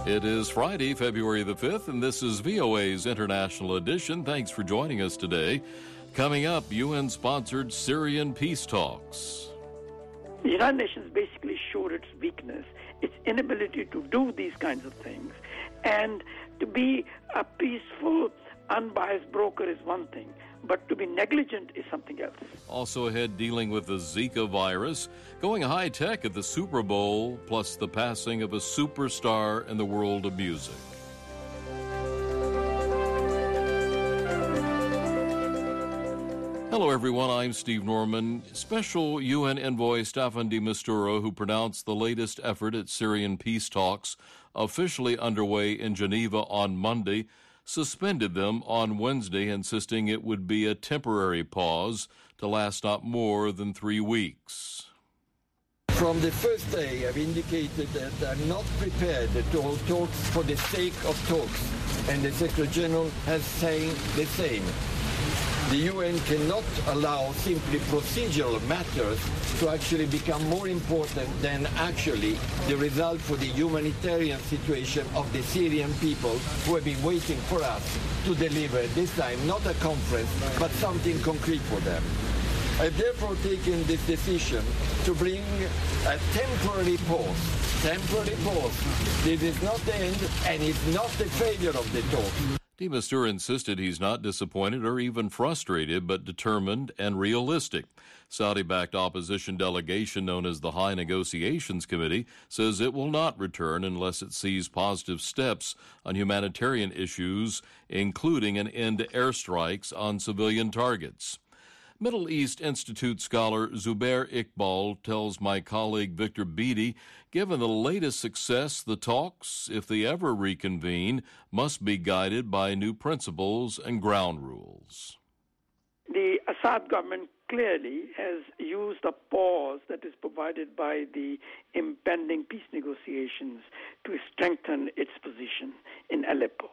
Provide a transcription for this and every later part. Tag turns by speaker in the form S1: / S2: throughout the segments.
S1: It is Friday, February the 5th, and this is VOA's International Edition. Thanks for joining us today. Coming up, UN-sponsored Syrian peace talks.
S2: The United Nations basically showed its weakness, its inability to do these kinds of things. And to be a peaceful, unbiased broker is one thing, but to be negligent is something else.
S1: Also ahead, dealing with the Zika virus, going high-tech at the Super Bowl, plus the passing of a superstar in the world of music. Hello, everyone. I'm Steve Norman. Special UN envoy Staffan de Mistura, who pronounced the latest effort at Syrian peace talks officially underway in Geneva on Monday, suspended them on Wednesday, insisting it would be a temporary pause to last not more than 3 weeks.
S3: From the first day, I've indicated that I'm not prepared to hold talks for the sake of talks, and the Secretary General has said the same. The UN cannot allow simply procedural matters to actually become more important than actually the result for the humanitarian situation of the Syrian people who have been waiting for us to deliver, this time not a conference, but something concrete for them. I've therefore taken this decision to bring a temporary pause. Temporary pause. This is not the end, and it's not the failure of the talk.
S1: De Mistura insisted he's not disappointed or even frustrated, but determined and realistic. Saudi-backed opposition delegation known as the High Negotiations Committee says it will not return unless it sees positive steps on humanitarian issues, including an end to airstrikes on civilian targets. Middle East Institute scholar Zubair Iqbal tells my colleague Victor Beattie, given the latest success, the talks, if they ever reconvene, must be guided by new principles and ground rules.
S2: The Assad government clearly has used a pause that is provided by the impending peace negotiations to strengthen its position in Aleppo.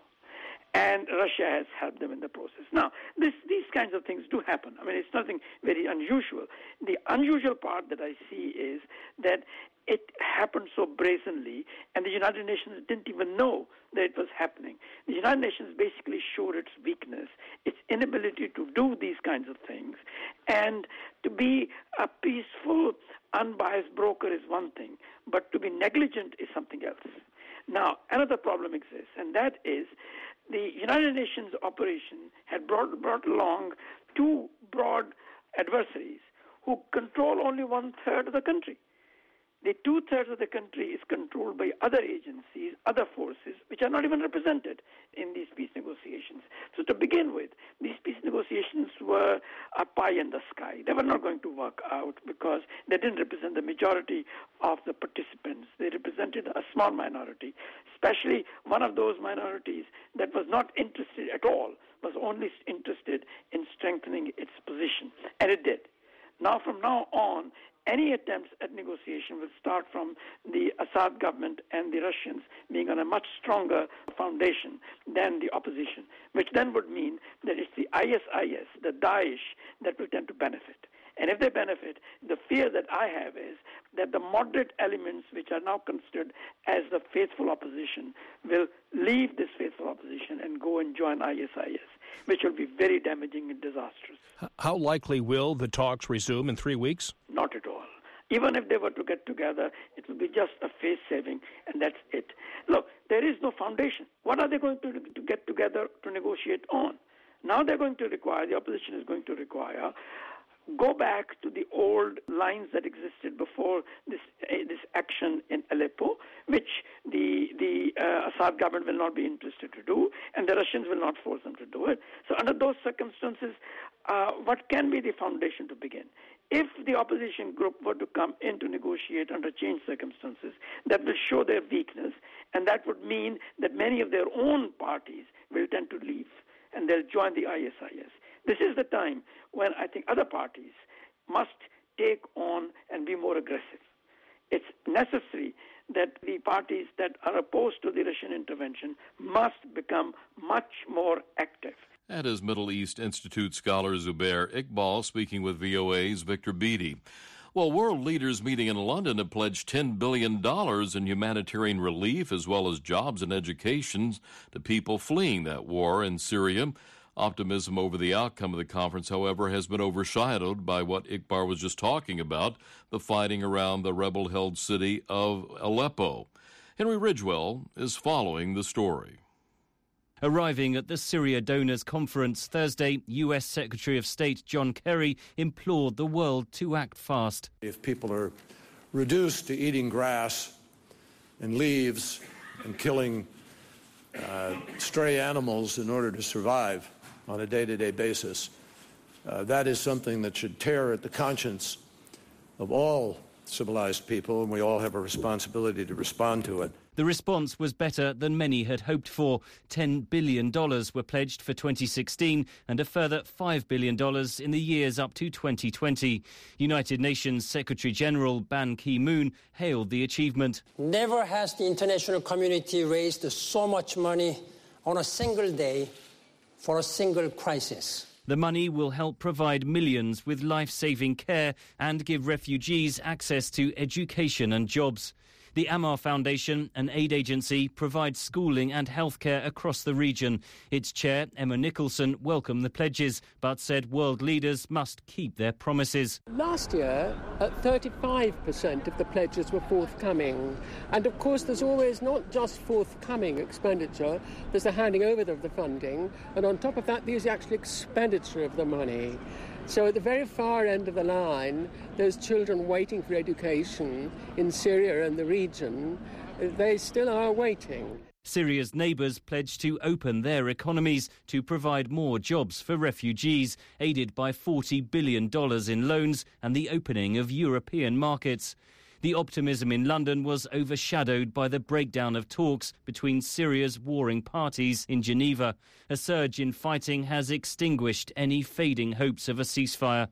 S2: And Russia has helped them in the process. Now, these kinds of things do happen. I mean, it's nothing very unusual. The unusual part that I see is that it happened so brazenly, and the United Nations didn't even know that it was happening. The United Nations basically showed its weakness, its inability to do these kinds of things, and to be a peaceful, unbiased broker is one thing, but to be negligent is something else. Now, another problem exists, and that is the United Nations operation had brought along two broad adversaries who control only one-third of the country. The two-thirds of the country is controlled by other agencies, other forces, which are not even represented in these peace negotiations. So to begin with, these peace negotiations were a pie in the sky. They were not going to work out because they didn't represent the majority of the participants. They represented a small minority, especially one of those minorities that was not interested at all, was only interested in strengthening its position. And it did. Now, from now on, any attempts at negotiation will start from the Assad government and the Russians being on a much stronger foundation than the opposition, which then would mean that it's the ISIS, the Daesh, that will tend to benefit. And if they benefit, the fear that I have is that the moderate elements, which are now considered as the faithful opposition, will leave this faithful opposition and go and join ISIS, which will be very damaging and disastrous.
S4: How likely will the talks resume in 3 weeks?
S2: Not at all. Even if they were to get together, it will be just a face saving, and that's it. Look, there is no foundation. What are they going to get together to negotiate on? Now they're going to require, the opposition is going to require, go back to the old lines that existed before this action in Aleppo, which the Assad government will not be interested to do, and the Russians will not force them to do it. So under those circumstances, what can be the foundation to begin? If the opposition group were to come in to negotiate under changed circumstances, that will show their weakness, and that would mean that many of their own parties will tend to leave, and they'll join the ISIS. This is the time when I think other parties must take on and be more aggressive. It's necessary that the parties that are opposed to the Russian intervention must become much more active.
S1: That is Middle East Institute scholar Zubair Iqbal speaking with VOA's Victor Beattie. Well, world leaders meeting in London have pledged $10 billion in humanitarian relief as well as jobs and education to people fleeing that war in Syria. Optimism over the outcome of the conference, however, has been overshadowed by what Iqbar was just talking about, the fighting around the rebel-held city of Aleppo. Henry Ridgwell is following the story.
S5: Arriving at the Syria Donors Conference Thursday, U.S. Secretary of State John Kerry implored the world to act fast.
S6: If people are reduced to eating grass and leaves and killing stray animals in order to survive on a day-to-day basis, that is something that should tear at the conscience of all civilized people, and we all have a responsibility to respond to it.
S5: The response was better than many had hoped for. $10 billion were pledged for 2016 and a further $5 billion in the years up to 2020. United Nations Secretary-General Ban Ki-moon hailed the achievement.
S7: Never has the international community raised so much money on a single day for a single crisis.
S5: The money will help provide millions with life-saving care and give refugees access to education and jobs. The Ammar Foundation, an aid agency, provides schooling and healthcare across the region. Its chair, Emma Nicholson, welcomed the pledges, but said world leaders must keep their promises.
S8: Last year, 35% of the pledges were forthcoming. And of course, there's always not just forthcoming expenditure, there's the handing over of the funding. And on top of that, there's the actual expenditure of the money. So at the very far end of the line, those children waiting for education in Syria and the region, they still are waiting.
S5: Syria's neighbours pledged to open their economies to provide more jobs for refugees, aided by $40 billion in loans and the opening of European markets. The optimism in London was overshadowed by the breakdown of talks between Syria's warring parties in Geneva. A surge in fighting has extinguished any fading hopes of a ceasefire.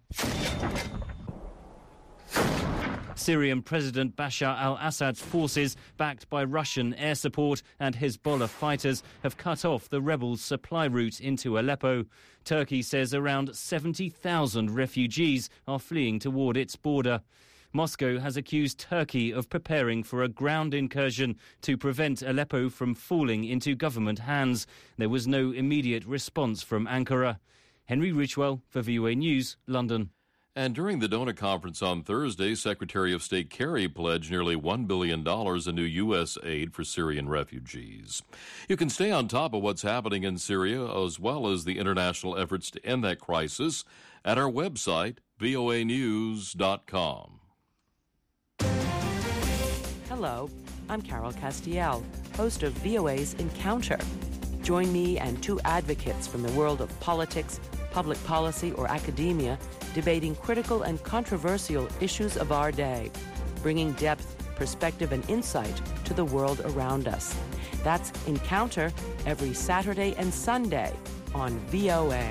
S5: Syrian President Bashar al-Assad's forces, backed by Russian air support and Hezbollah fighters, have cut off the rebels' supply route into Aleppo. Turkey says around 70,000 refugees are fleeing toward its border. Moscow has accused Turkey of preparing for a ground incursion to prevent Aleppo from falling into government hands. There was no immediate response from Ankara. Henry Ridgwell for VOA News, London.
S1: And during the donor conference on Thursday, Secretary of State Kerry pledged nearly $1 billion in new U.S. aid for Syrian refugees. You can stay on top of what's happening in Syria, as well as the international efforts to end that crisis, at our website, voanews.com.
S9: Hello, I'm Carol Castiel, host of VOA's Encounter. Join me and two advocates from the world of politics, public policy, or academia debating critical and controversial issues of our day, bringing depth, perspective, and insight to the world around us. That's Encounter every Saturday and Sunday on VOA.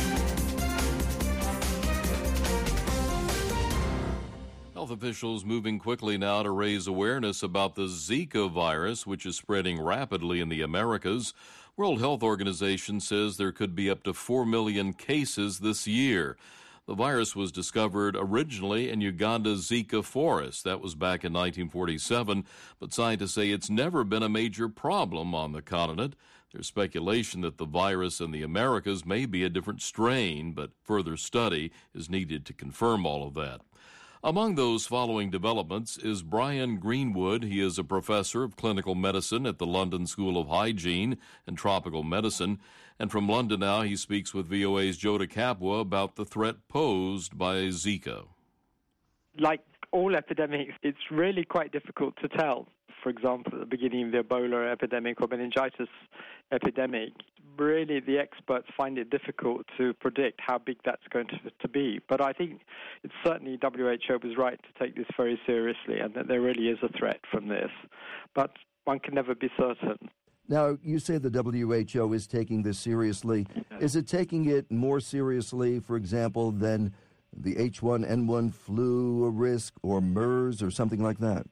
S1: Health officials moving quickly now to raise awareness about the Zika virus, which is spreading rapidly in the Americas. World Health Organization says there could be up to 4 million cases this year. The virus was discovered originally in Uganda's Zika forest. That was back in 1947, but scientists say it's never been a major problem on the continent. There's speculation that the virus in the Americas may be a different strain, but further study is needed to confirm all of that. Among those following developments is Brian Greenwood. He is a professor of clinical medicine at the London School of Hygiene and Tropical Medicine. And from London now, he speaks with VOA's Joda Kapwa about the threat posed by Zika.
S10: Like all epidemics, it's really quite difficult to tell. For example, at the beginning of the Ebola epidemic or meningitis epidemic, really the experts find it difficult to predict how big that's going to be. But I think it's certainly WHO was right to take this very seriously and that there really is a threat from this. But one can never be certain.
S11: Now, you say the WHO is taking this seriously. Is it taking it more seriously, for example, than the H1N1 flu risk or MERS or something like that?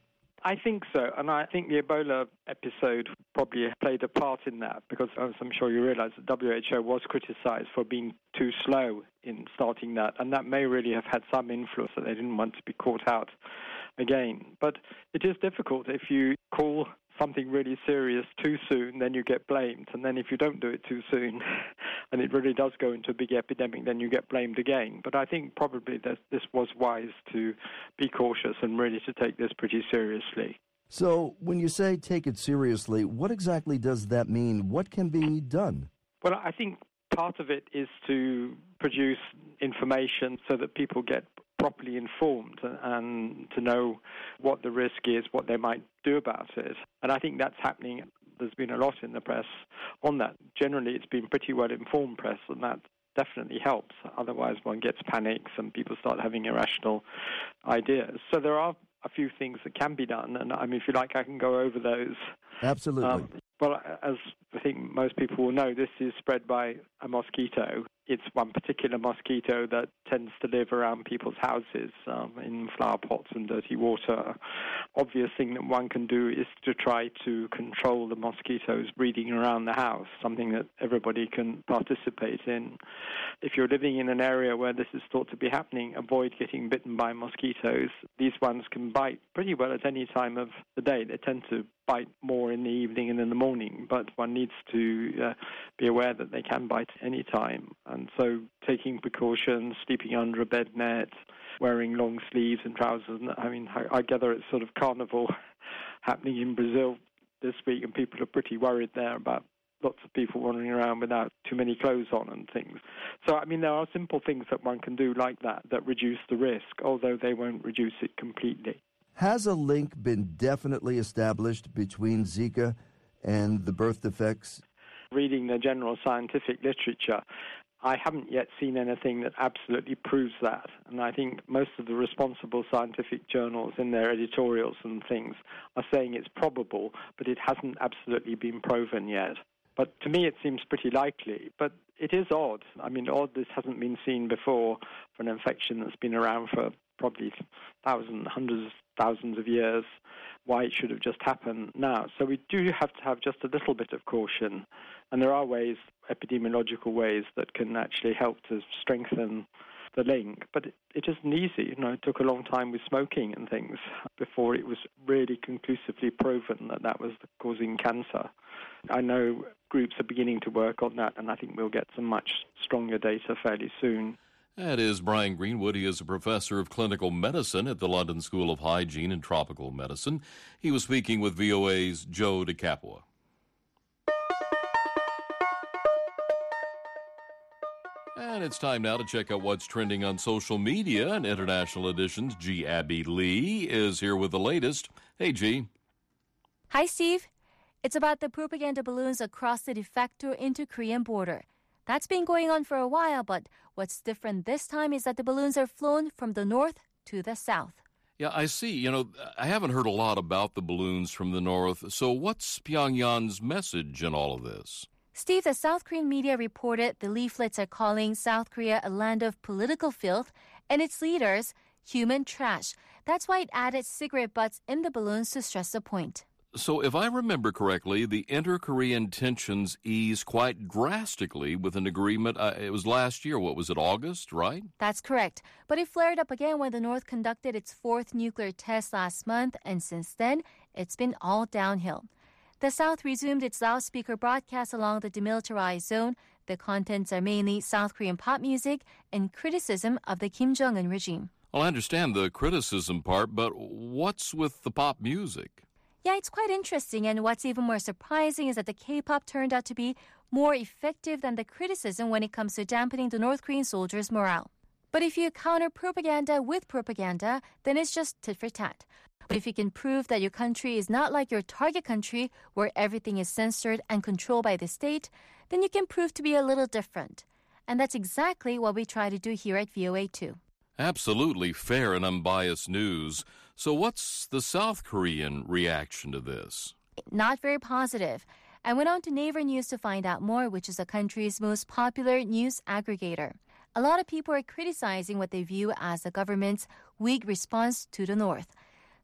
S10: I think so, and I think the Ebola episode probably played a part in that, because as I'm sure you realize, the WHO was criticized for being too slow in starting that, and that may really have had some influence that they didn't want to be caught out again. But it is difficult if you call something really serious too soon, then you get blamed, and then if you don't do it too soon and it really does go into a big epidemic, then you get blamed again. But I think probably that this was wise to be cautious and really to take this pretty seriously.
S11: So when you say take it seriously, what exactly does that mean? What can be done?
S10: Well, I think part of it is to produce information so that people get properly informed and to know what the risk is, what they might do about it. And I think that's happening. There's been a lot in the press on that. Generally, it's been pretty well-informed press, and that definitely helps. Otherwise, one gets panics and people start having irrational ideas. So there are a few things that can be done, and I mean, if you like, I can go over those.
S11: Absolutely.
S10: Well, as I think most people will know, this is spread by a mosquito. It's one particular mosquito that tends to live around people's houses, in flower pots and dirty water. Obvious thing that one can do is to try to control the mosquitoes breeding around the house, something that everybody can participate in. If you're living in an area where this is thought to be happening, avoid getting bitten by mosquitoes. These ones can bite pretty well at any time of the day. They tend to bite more in the evening and in the morning, but one needs to be aware that they can bite any time. And so taking precautions, sleeping under a bed net, wearing long sleeves and trousers. I mean, I gather it's sort of carnival happening in Brazil this week, and people are pretty worried there about lots of people wandering around without too many clothes on and things. So, I mean, there are simple things that one can do like that reduce the risk, although they won't reduce it completely.
S11: Has a link been definitely established between Zika and the birth defects?
S10: Reading the general scientific literature, I haven't yet seen anything that absolutely proves that. And I think most of the responsible scientific journals in their editorials and things are saying it's probable, but it hasn't absolutely been proven yet. But to me, it seems pretty likely. But it is odd. I mean, odd this hasn't been seen before for an infection that's been around for probably hundreds of thousands of years, why it should have just happened now. So we do have to have just a little bit of caution. And there are ways, epidemiological ways, that can actually help to strengthen the link. But it isn't easy. You know, it took a long time with smoking and things before it was really conclusively proven that that was causing cancer. I know groups are beginning to work on that, and I think we'll get some much stronger data fairly soon.
S1: That is Brian Greenwood. He is a professor of clinical medicine at the London School of Hygiene and Tropical Medicine. He was speaking with VOA's Joe DeCapua. And it's time now to check out what's trending on social media. And International Edition's G. Abby Lee is here with the latest. Hey, G.
S12: Hi, Steve. It's about the propaganda balloons across the de facto into-Korean border. That's been going on for a while, but what's different this time is that the balloons are flown from the north to the south.
S1: Yeah, I see. You know, I haven't heard a lot about the balloons from the north. So what's Pyongyang's message in all of this?
S12: Steve, the South Korean media reported the leaflets are calling South Korea a land of political filth and its leaders human trash. That's why it added cigarette butts in the balloons to stress the point.
S1: So if I remember correctly, the inter-Korean tensions eased quite drastically with an agreement. It was last year. What was it, August, right?
S12: That's correct. But it flared up again when the North conducted its fourth nuclear test last month, and since then, it's been all downhill. The South resumed its loudspeaker broadcast along the demilitarized zone. The contents are mainly South Korean pop music and criticism of the Kim Jong-un regime.
S1: Well, I understand the criticism part, but what's with the pop music?
S12: Yeah, it's quite interesting, and what's even more surprising is that the K-pop turned out to be more effective than the criticism when it comes to dampening the North Korean soldiers' morale. But if you counter propaganda with propaganda, then it's just tit for tat. But if you can prove that your country is not like your target country, where everything is censored and controlled by the state, then you can prove to be a little different. And that's exactly what we try to do here at VOA too.
S1: Absolutely fair and unbiased news. So what's the South Korean reaction to this?
S12: Not very positive. I went on to Naver News to find out more, which is the country's most popular news aggregator. A lot of people are criticizing what they view as the government's weak response to the North.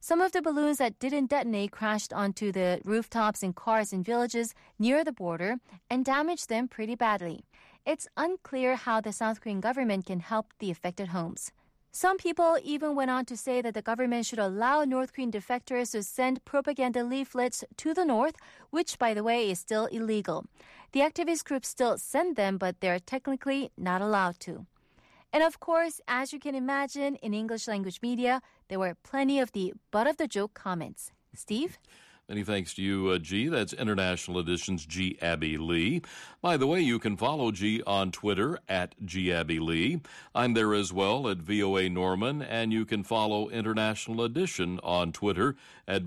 S12: Some of the balloons that didn't detonate crashed onto the rooftops in cars in villages near the border and damaged them pretty badly. It's unclear how the South Korean government can help the affected homes. Some people even went on to say that the government should allow North Korean defectors to send propaganda leaflets to the north, which, by the way, is still illegal. The activist groups still send them, but they're technically not allowed to. And of course, as you can imagine, in English language media, there were plenty of the butt of the joke comments. Steve?
S1: Many thanks to you, G. That's International Edition's G. Abby Lee. By the way, you can follow G on Twitter at G. Abby Lee. I'm there as well at VOA Norman, and you can follow International Edition on Twitter at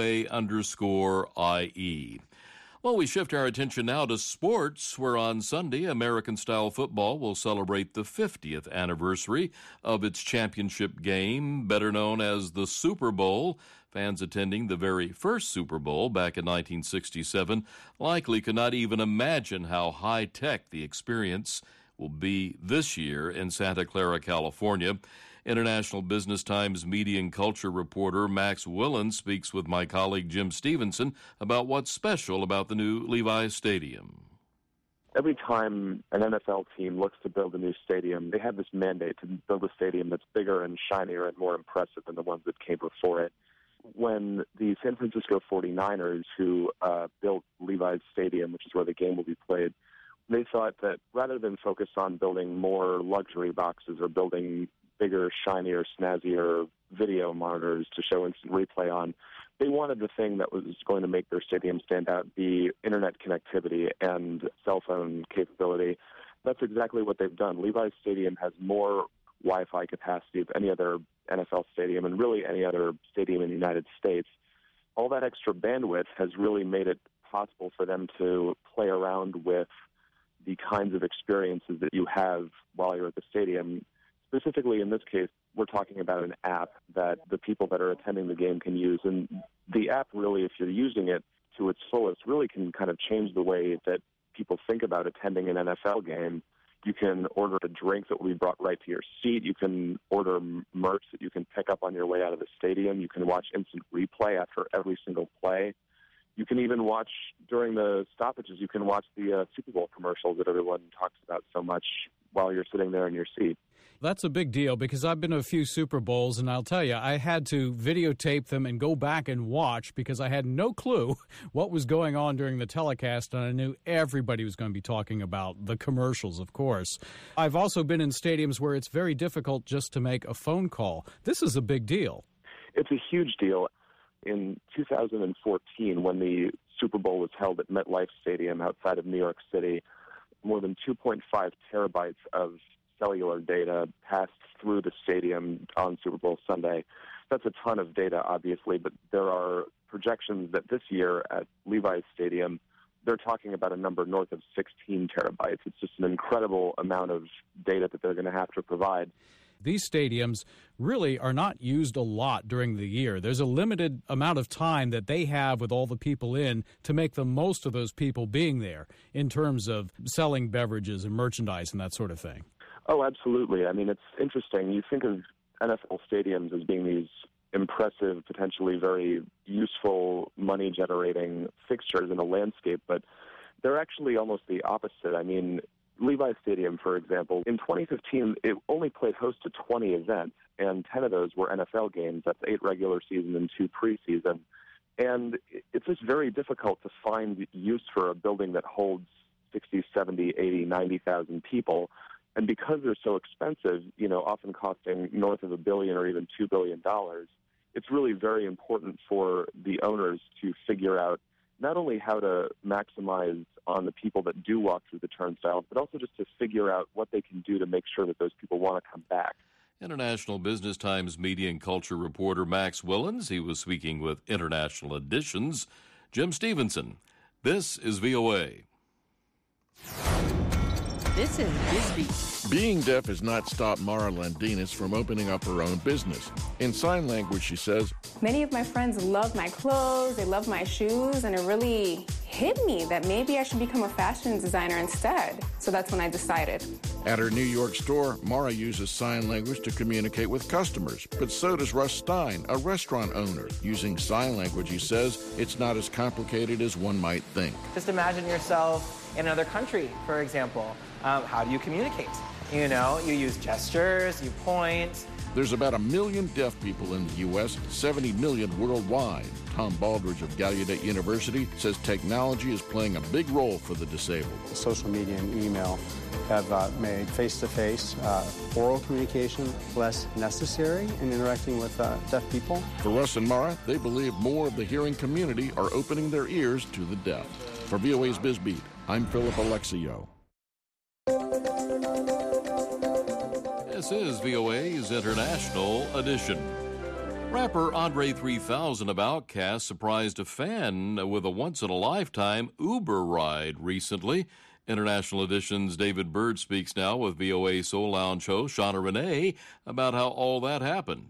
S1: VOA_IE. Well, we shift our attention now to sports, where on Sunday, American-style football will celebrate the 50th anniversary of its championship game, better known as the Super Bowl. Fans attending the very first Super Bowl back in 1967 likely could not even imagine how high-tech the experience will be this year in Santa Clara, California. International Business Times media and culture reporter Max Willen speaks with my colleague Jim Stevenson about what's special about the new Levi's Stadium.
S13: Every time an NFL team looks to build a new stadium, they have this mandate to build a stadium that's bigger and shinier and more impressive than the ones that came before it. When the San Francisco 49ers, who built Levi's Stadium, which is where the game will be played, they thought that rather than focus on building more luxury boxes or building bigger, shinier, snazzier video monitors to show instant replay on, they wanted the thing that was going to make their stadium stand out be internet connectivity and cell phone capability. That's exactly what they've done. Levi's Stadium has more Wi-Fi capacity of any other NFL stadium and really any other stadium in the United States. All that extra bandwidth has really made it possible for them to play around with the kinds of experiences that you have while you're at the stadium. Specifically, in this case, we're talking about an app that the people that are attending the game can use. And the app really, if you're using it to its fullest, really can kind of change the way that people think about attending an NFL game. You can order a drink that will be brought right to your seat. You can order merch that you can pick up on your way out of the stadium. You can watch instant replay after every single play. You can even watch, during the stoppages, you can watch the Super Bowl commercials that everyone talks about so much while you're sitting there in your seat.
S4: That's a big deal because I've been to a few Super Bowls, and I'll tell you, I had to videotape them and go back and watch because I had no clue what was going on during the telecast, and I knew everybody was going to be talking about the commercials, of course. I've also been in stadiums where it's very difficult just to make a phone call. This is a big deal.
S13: It's a huge deal. In 2014, when the Super Bowl was held at MetLife Stadium outside of New York City, more than 2.5 terabytes of cellular data passed through the stadium on Super Bowl Sunday. That's a ton of data, obviously, but there are projections that this year at Levi's Stadium, they're talking about a number north of 16 terabytes. It's just an incredible amount of data that they're going to have to provide.
S4: These stadiums really are not used a lot during the year. There's a limited amount of time that they have with all the people in to make the most of those people being there in terms of selling beverages and merchandise and that sort of thing.
S13: Oh, absolutely. I mean, it's interesting. You think of NFL stadiums as being these impressive, potentially very useful, money-generating fixtures in a landscape, but they're actually almost the opposite. I mean, Levi's Stadium, for example, in 2015, it only played host to 20 events, and 10 of those were NFL games. That's 8 regular season and 2 preseason. And it's just very difficult to find use for a building that holds 60, 70, 80, 90,000 people. And because they're so expensive, you know, often costing north of $1 billion or even $2 billion, it's really very important for the owners to figure out not only how to maximize on the people that do walk through the turnstiles, but also just to figure out what they can do to make sure that those people want to come back.
S1: International Business Times media and culture reporter Max Willens. He was speaking with International Edition's Jim Stevenson. This is VOA.
S9: This is Bisbee.
S14: Being deaf has not stopped Mara Landinas from opening up her own business. In sign language, she says,
S15: many of my friends love my clothes, they love my shoes, and it really hit me that maybe I should become a fashion designer instead. So that's when I decided.
S14: At her New York store, Mara uses sign language to communicate with customers, but so does Russ Stein, a restaurant owner. Using sign language, he says, it's not as complicated as one might think.
S16: Just imagine yourself in another country, for example. How do you communicate? You know, you use gestures, you point.
S14: There's about 1 million deaf people in the U.S., 70 million worldwide. Tom Baldridge of Gallaudet University says technology is playing a big role for the disabled.
S17: Social media and email have made face-to-face oral communication less necessary in interacting with deaf people.
S14: For Russ and Mara, they believe more of the hearing community are opening their ears to the deaf. For VOA's BizBeat, I'm Philip Alexio.
S1: This is VOA's International Edition. Rapper Andre 3000 of Outkast surprised a fan with a once-in-a-lifetime Uber ride recently. International Edition's David Bird speaks now with VOA Soul Lounge host Shauna Renee about how all that happened.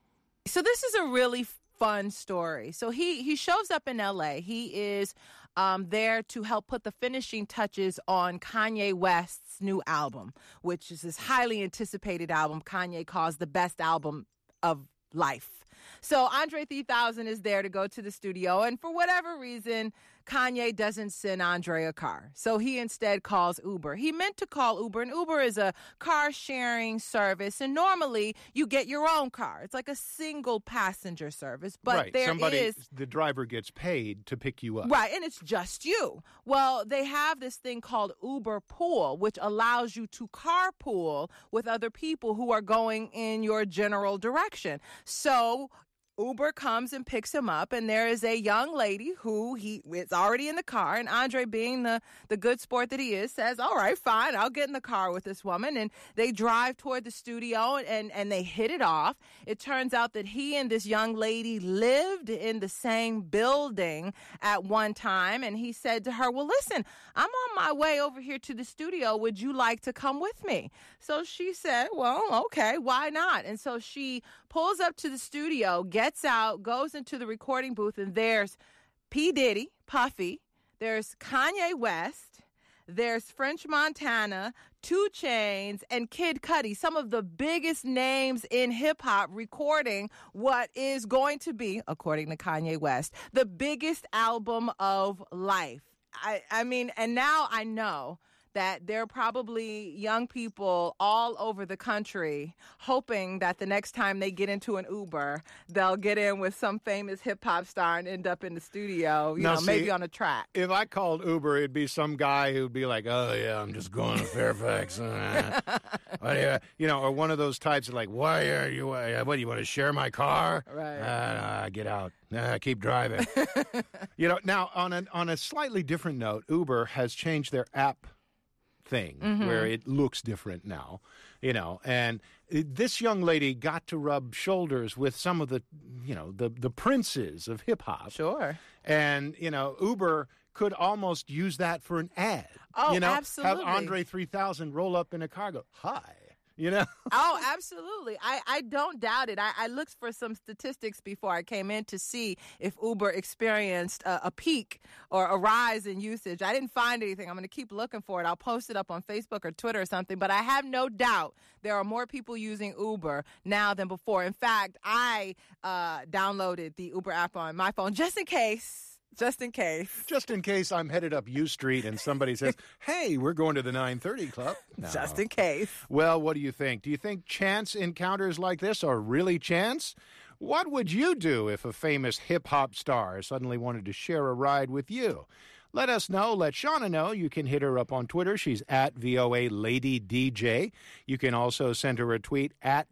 S18: So this is a really fun story. So he shows up in L.A. He is there to help put the finishing touches on Kanye West's new album, which is his highly anticipated album Kanye calls the best album of life. So Andre 3000 is there to go to the studio, and for whatever reason, Kanye doesn't send Andre a car. So he instead calls Uber. He meant to call Uber, and Uber is a car-sharing service, and normally you get your own car. It's like a single-passenger service, but
S19: right. The driver gets paid to pick you up.
S18: Right, and it's just you. Well, they have this thing called Uber Pool, which allows you to carpool with other people who are going in your general direction. So Uber comes and picks him up, and there is a young lady who is already in the car, and Andre, being the good sport that he is, says, all right, fine, I'll get in the car with this woman, and they drive toward the studio, and they hit it off. It turns out that he and this young lady lived in the same building at one time, and he said to her, well, listen, I'm on my way over here to the studio. Would you like to come with me? So she said, well, okay, why not? And so she pulls up to the studio, gets out, goes into the recording booth, and there's P. Diddy, Puffy, there's Kanye West, there's French Montana, 2 Chainz, and Kid Cudi, some of the biggest names in hip-hop, recording what is going to be, according to Kanye West, the biggest album of life. I mean, and now I know that there are probably young people all over the country hoping that the next time they get into an Uber, they'll get in with some famous hip-hop star and end up in the studio, maybe on a track.
S19: If I called Uber, it'd be some guy who'd be like, oh, yeah, I'm just going to Fairfax. Or one of those types of like, why are you, what, do you want to share my car?
S18: Right.
S19: Get out. Keep driving. Now, on a slightly different note, Uber has changed their app thing where it looks different now, and this young lady got to rub shoulders with some of the princes of hip hop.
S18: Sure.
S19: And, Uber could almost use that for an ad.
S18: Oh, absolutely.
S19: Have Andre 3000 roll up in a car, go, hi.
S18: Oh, absolutely. I don't doubt it. I looked for some statistics before I came in to see if Uber experienced a peak or a rise in usage. I didn't find anything. I'm going to keep looking for it. I'll post it up on Facebook or Twitter or something. But I have no doubt there are more people using Uber now than before. In fact, I downloaded the Uber app on my phone just in case. Just in case I'm headed up U Street and somebody says, hey, we're going to the 930 Club. No. Just in case.
S19: Well, what do you think? Do you think chance encounters like this are really chance? What would you do if a famous hip-hop star suddenly wanted to share a ride with you? Let us know. Let Shauna know. You can hit her up on Twitter. She's at VOA Lady DJ. You can also send her a tweet at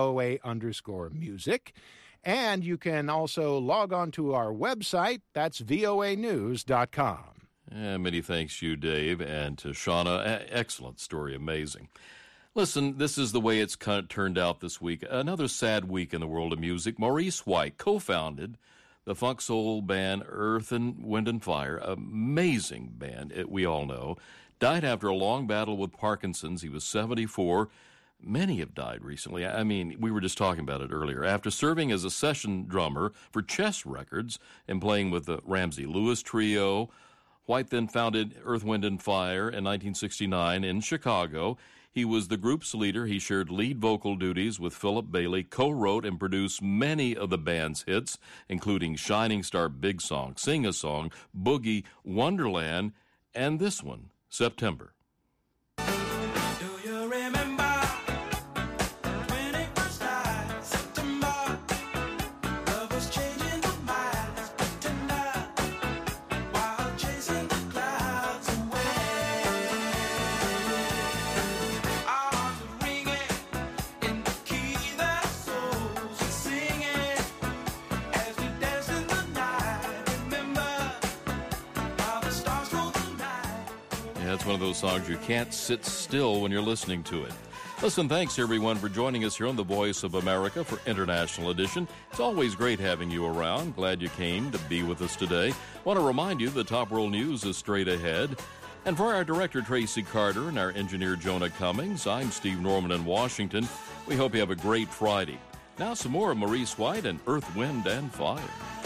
S19: VOA_music. And you can also log on to our website. That's voanews.com.
S1: Many thanks to you, Dave, and to Shauna. Excellent story. Amazing. Listen, this is the way it's turned out this week. Another sad week in the world of music. Maurice White co-founded the funk soul band Earth, Wind & Fire. Amazing band, we all know. Died after a long battle with Parkinson's. He was 74. Many have died recently. I mean, we were just talking about it earlier. After serving as a session drummer for Chess Records and playing with the Ramsey Lewis Trio, White then founded Earth, Wind & Fire in 1969 in Chicago. He was the group's leader. He shared lead vocal duties with Philip Bailey, co-wrote and produced many of the band's hits, including Shining Star Big Song, Sing a Song, Boogie, Wonderland, and this one, September. It's one of those songs you can't sit still when you're listening to it. Listen, thanks everyone for joining us here on The Voice of America for International Edition. It's always great having you around. Glad you came to be with us today. Want to remind you the top world news is straight ahead. And for our director Tracy Carter and our engineer Jonah Cummings, I'm Steve Norman in Washington. We hope you have a great Friday. Now some more of Maurice White and Earth, Wind, and Fire.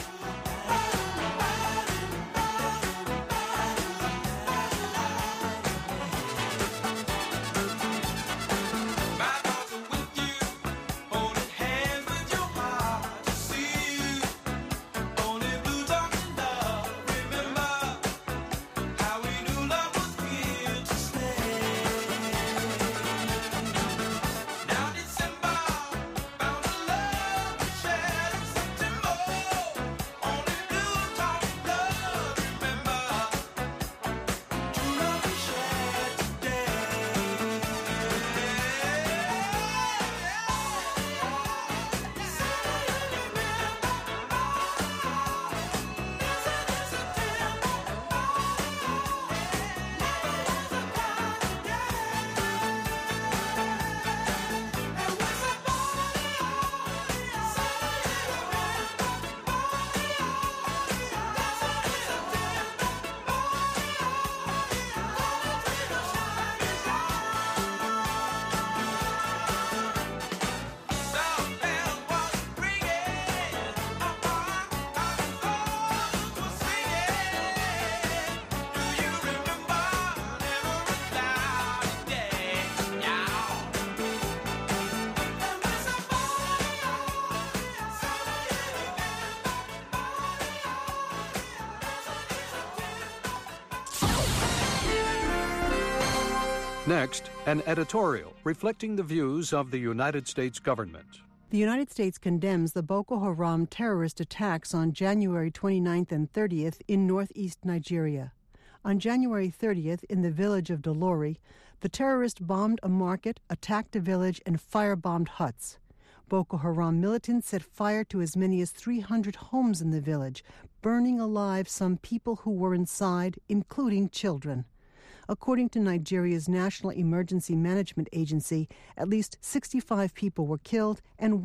S20: Next, an editorial reflecting the views of the United States government.
S21: The United States condemns the Boko Haram terrorist attacks on January 29th and 30th in northeast Nigeria. On January 30th, in the village of Dolori, the terrorists bombed a market, attacked a village, and firebombed huts. Boko Haram militants set fire to as many as 300 homes in the village, burning alive some people who were inside, including children. According to Nigeria's National Emergency Management Agency, at least 65 people were killed and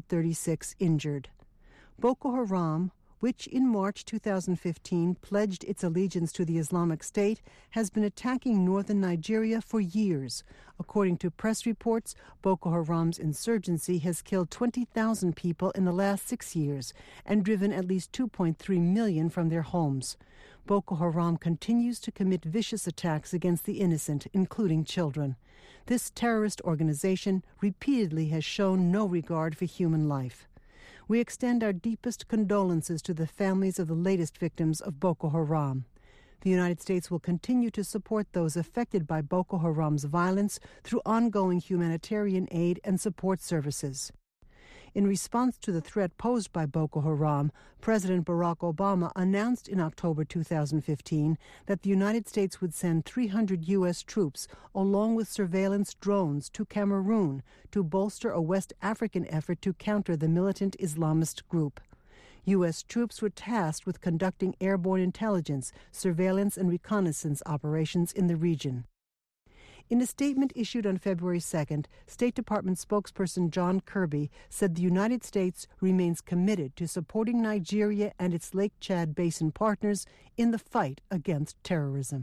S21: 136 injured. Boko Haram, which in March 2015 pledged its allegiance to the Islamic State, has been attacking northern Nigeria for years. According to press reports, Boko Haram's insurgency has killed 20,000 people in the last 6 years and driven at least 2.3 million from their homes. Boko Haram continues to commit vicious attacks against the innocent, including children. This terrorist organization repeatedly has shown no regard for human life. We extend our deepest condolences to the families of the latest victims of Boko Haram. The United States will continue to support those affected by Boko Haram's violence through ongoing humanitarian aid and support services. In response to the threat posed by Boko Haram, President Barack Obama announced in October 2015 that the United States would send 300 U.S. troops along with surveillance drones to Cameroon to bolster a West African effort to counter the militant Islamist group. U.S. troops were tasked with conducting airborne intelligence, surveillance, and reconnaissance operations in the region. In a statement issued on February 2nd, State Department spokesperson John Kirby said the United States remains committed to supporting Nigeria and its Lake Chad Basin partners in the fight against terrorism.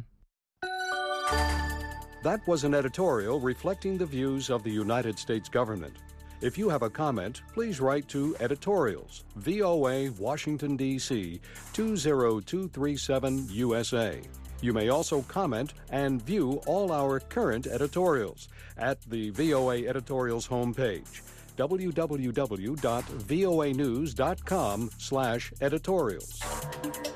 S20: That was an editorial reflecting the views of the United States government. If you have a comment, please write to Editorials, VOA, Washington, D.C., 20237 USA. You may also comment and view all our current editorials at the VOA Editorials homepage, www.voanews.com/editorials.